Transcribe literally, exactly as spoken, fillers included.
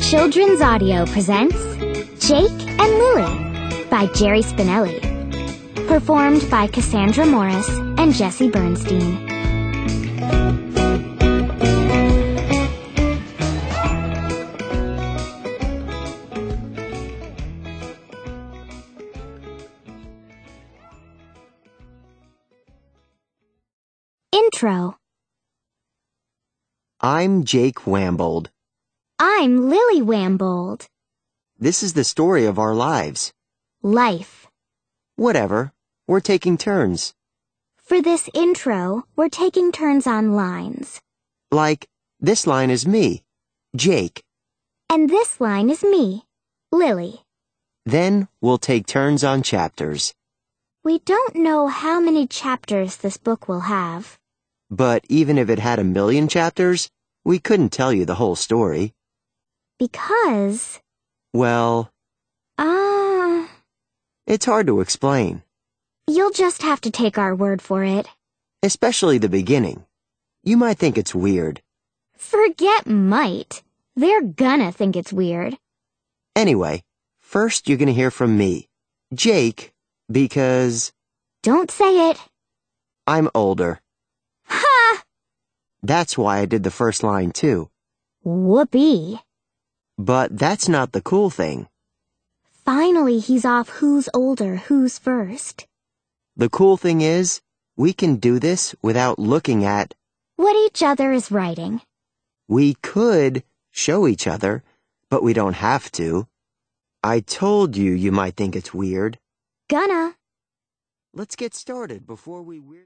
Children's Audio presents Jake and Lily by Jerry Spinelli. Performed by Cassandra Morris and Jesse Bernstein. Intro. I'm Jake Wambold. I'm Lily Wambold. This is the story of our lives. Life. Whatever. We're taking turns. For this intro, we're taking turns on lines. Like, this line is me, Jake. And this line is me, Lily. Then we'll take turns on chapters. We don't know how many chapters this book will have. But even if it had a million chapters, we couldn't tell you the whole story. Because... Well... Ah... Uh, it's hard to explain. You'll just have to take our word for it. Especially the beginning. You might think it's weird. Forget might. They're gonna think it's weird. Anyway, first you're gonna hear from me, Jake, because... Don't say it. I'm older. Ha! That's why I did the first line too. Whoopee. But that's not the cool thing. Finally, he's off who's older, who's first. The cool thing is, we can do this without looking at what each other is writing. We could show each other, but we don't have to. I told you you might think it's weird. Gonna. Let's get started before we weird...